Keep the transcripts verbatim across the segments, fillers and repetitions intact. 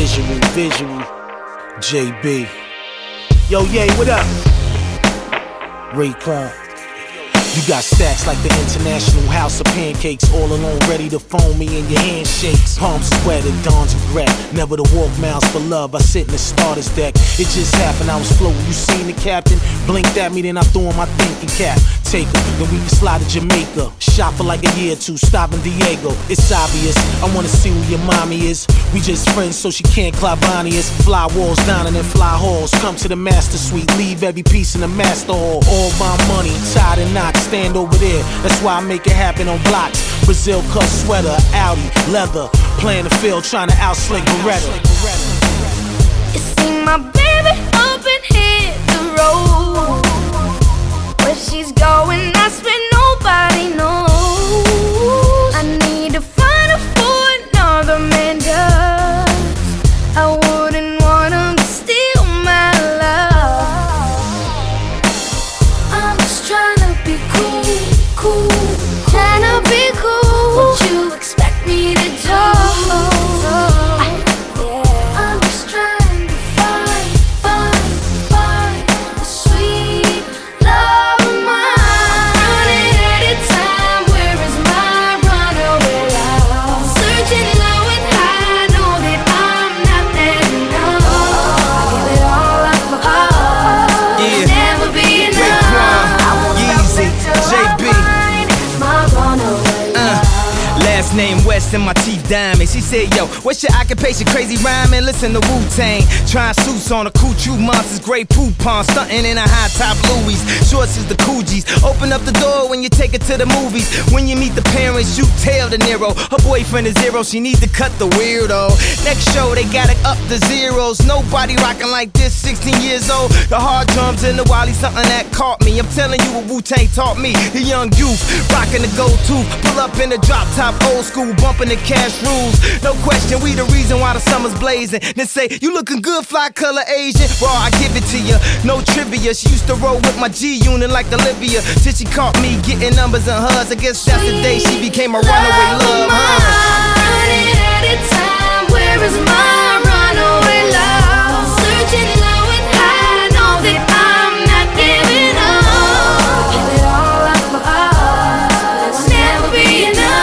visual, visual. J B. Yo, Ye, what up? Raekwon. You got stacks like the International House of Pancakes, all alone ready to phone me and your handshakes. Palms is wet and dawn's regret. Never to walk miles for love, I sit in the starter's deck. It just happened, I was floating. You seen the captain? Blinked at me, then I threw on my thinking cap. Take her, then we can slide to Jamaica. Shop for like a year or two, stop in Diego. It's obvious, I wanna see who your mommy is. We just friends, so she can't Clavani us. Fly walls down and then fly halls. Come to the master suite, leave every piece in the master hall. All my money, tied and knots, stand over there. That's why I make it happen on blocks. Brazil cut sweater, Audi, leather. Playing the field, trying to outslick Beretta. You see my baby up and hit the road. Where she's going, that's where nobody knows. I need to find her for another man does. I wouldn't want him to steal my love. I'm just trying to be cool, cool, trying to be cool. What you expect me to do? Name West and my teeth diamond. She said, yo, what's your occupation? Crazy rhyming, listen to Wu-Tang. Trying suits on a cool true monsters, gray poop pond, stunting in a high top Louis. Shorts is the Coogis. Open up the door when you take her to the movies. When you meet the parents, you tell De Niro. Her boyfriend is zero, she needs to cut the weirdo. Next show, they got it up to zeros. Nobody rocking like this, sixteen years old. The hard drums and the Wally, something that caught me. I'm telling you what Wu-Tang taught me. The young youth, rocking the go-to. Pull up in the drop top, old school, bumping the cash rules. No question, we the reason why the summer's blazing. Then say, you looking good, fly color Asian. Raw, I give it to you, no trivia. She used to roll with my G-Unit like Olivia. Till she caught me getting numbers and hugs. I guess that's the day she became a runaway love. At a time, where is my runaway love? Searching low and high, know that I'm not giving up. Give it all up for us, it'll never be enough.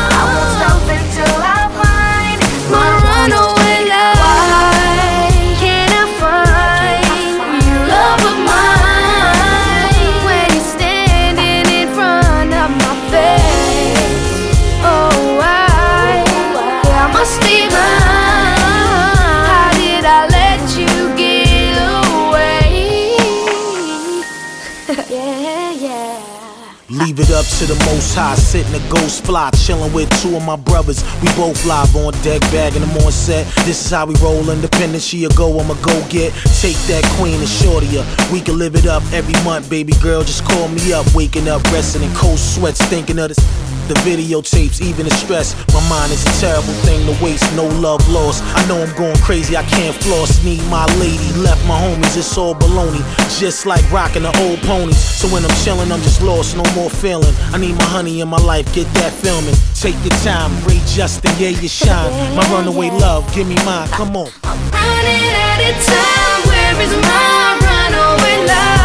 Leave it up to the most high, sitting a ghost fly, chilling with two of my brothers. We both live on deck, bagging them on set. This is how we roll, independent. She a go, I'ma go get. Take that queen and shorty up. We can live it up every month, baby girl. Just call me up, waking up, resting in cold sweats, thinking of this. The videotapes, even the stress. My mind is a terrible thing to waste, no love lost. I know I'm going crazy, I can't floss. Need my lady, left my homies, it's all baloney. Just like rocking the old ponies. So when I'm chilling, I'm just lost, no more feeling. I need my honey in my life, get that filming. Take your time, Ray Justin, yeah, you shine. My runaway love, give me mine, come on. I'm running out of time, where is my runaway love?